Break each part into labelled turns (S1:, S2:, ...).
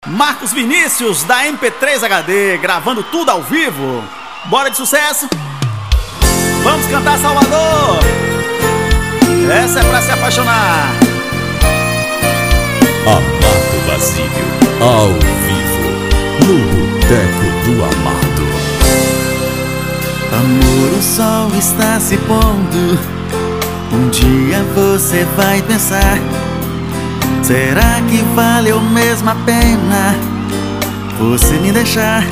S1: Marcos Vinícius, da MP3 HD, gravando tudo ao vivo. Bora de sucesso? Vamos cantar Salvador. Essa é pra se apaixonar.
S2: Amado Basílio, ao vivo, no Boteco do Amado.
S3: Amor, o sol está se pondo. Um dia você vai pensar: será que valeu mesmo a pena você me deixar?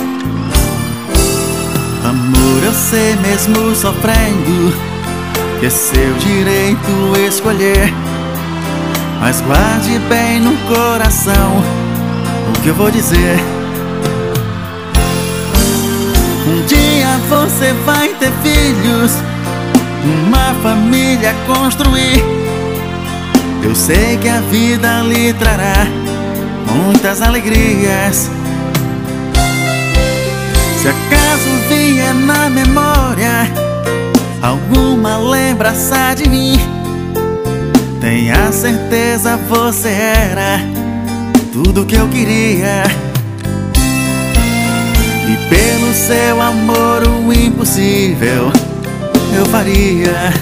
S3: Amor, eu sei mesmo sofrendo que é seu direito escolher, mas guarde bem no coração o que eu vou dizer. Um dia você vai ter filhos, uma família construir. Eu sei que a vida lhe trará muitas alegrias. Se acaso vier na memória alguma lembrança de mim, tenha certeza você era tudo que eu queria. E pelo seu amor o impossível eu faria.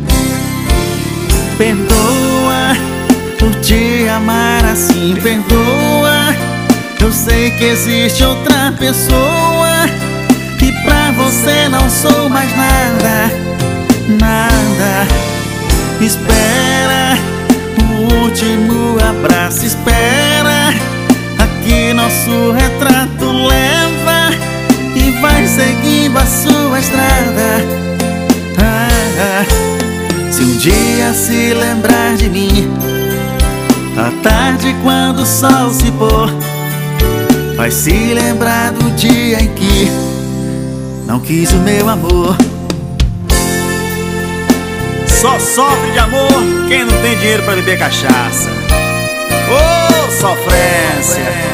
S3: Perdoa por te amar assim, perdoa. Eu sei que existe outra pessoa, que pra você não sou mais nada, nada. Espera o último abraço, espera. Aqui nosso retrato leva e vai seguindo a sua estrada. Se um dia se lembrar de mim, à tarde quando o sol se pôr, vai se lembrar do dia em que não quis o meu amor.
S1: Só sofre de amor quem não tem dinheiro pra beber cachaça. Ô, sofrência!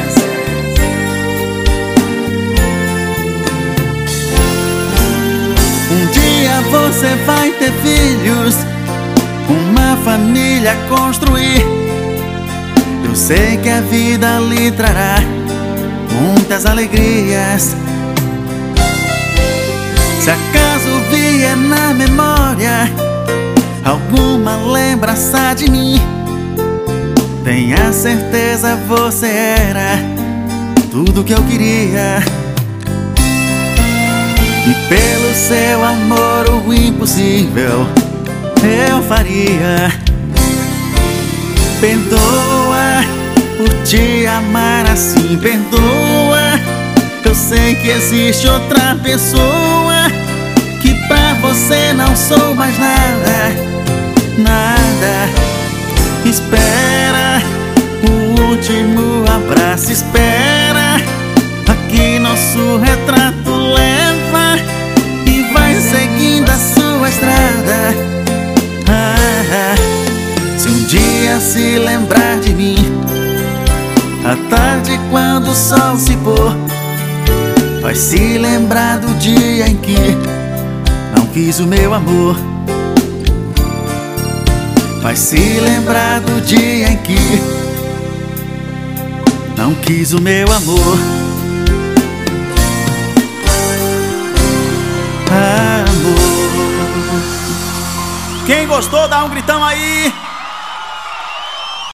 S3: Um dia você vai ter filhos, uma família construir. Eu sei que a vida lhe trará muitas alegrias. Se acaso vier na memória alguma lembrança de mim, tenha certeza você era tudo que eu queria. E pelo seu amor o impossível eu faria. Perdoa por te amar assim, perdoa. Eu sei que existe outra pessoa, que pra você não sou mais nada, nada. Espera o último abraço, espera. Aqui nosso retrato leva e vai seguindo a sua estrada. Se um dia se lembrar de mim, à tarde quando o sol se pôr, vai se lembrar do dia em que não quis o meu amor. Vai se lembrar do dia em que não quis o meu amor.
S1: Quem gostou, dá um gritão aí.